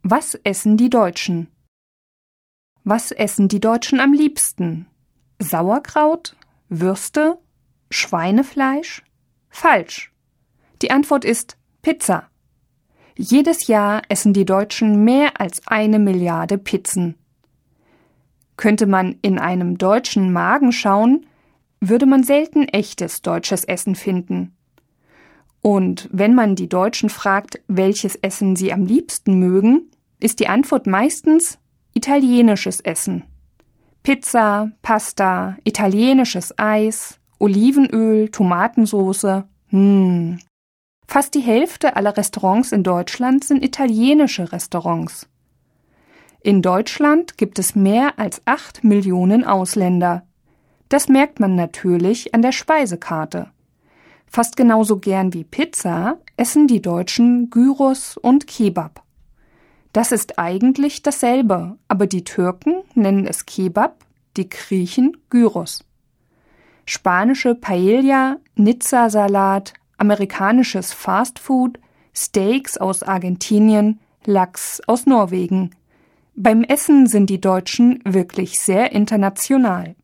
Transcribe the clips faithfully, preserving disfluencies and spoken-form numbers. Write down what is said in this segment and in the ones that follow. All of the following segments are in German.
Was essen die Deutschen? Was essen die Deutschen am liebsten? Sauerkraut? Würste? Schweinefleisch? Falsch. Die Antwort ist Pizza. Jedes Jahr essen die Deutschen mehr als eine Milliarde Pizzen. Könnte man in einem deutschen Magen schauen, würde man selten echtes deutsches Essen finden. Und wenn man die Deutschen fragt, welches Essen sie am liebsten mögen, ist die Antwort meistens italienisches Essen. Pizza, Pasta, italienisches Eis, Olivenöl, Tomatensauce. Hm. Fast die Hälfte aller Restaurants in Deutschland sind italienische Restaurants. In Deutschland gibt es mehr als acht Millionen Ausländer. Das merkt man natürlich an der Speisekarte. Fast genauso gern wie Pizza essen die Deutschen Gyros und Kebab. Das ist eigentlich dasselbe, aber die Türken nennen es Kebab, die Griechen Gyros. Spanische Paella, Nizza-Salat, amerikanisches Fastfood, Steaks aus Argentinien, Lachs aus Norwegen. Beim Essen sind die Deutschen wirklich sehr international.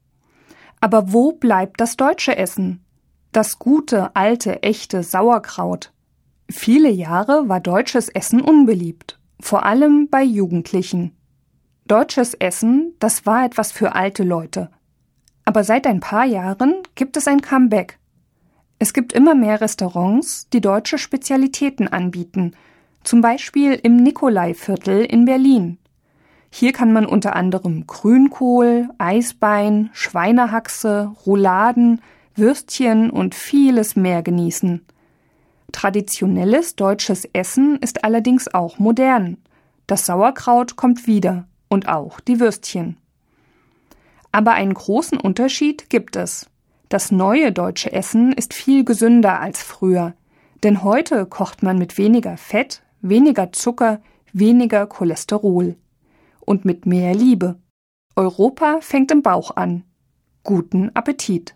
Aber wo bleibt das deutsche Essen? Das gute, alte, echte Sauerkraut. Viele Jahre war deutsches Essen unbeliebt, vor allem bei Jugendlichen. Deutsches Essen, das war etwas für alte Leute. Aber seit ein paar Jahren gibt es ein Comeback. Es gibt immer mehr Restaurants, die deutsche Spezialitäten anbieten, zum Beispiel im Nikolaiviertel in Berlin. Hier kann man unter anderem Grünkohl, Eisbein, Schweinehaxe, Rouladen, Würstchen und vieles mehr genießen. Traditionelles deutsches Essen ist allerdings auch modern. Das Sauerkraut kommt wieder und auch die Würstchen. Aber einen großen Unterschied gibt es. Das neue deutsche Essen ist viel gesünder als früher, denn heute kocht man mit weniger Fett, weniger Zucker, weniger Cholesterol und mit mehr Liebe. Europa fängt im Bauch an. Guten Appetit!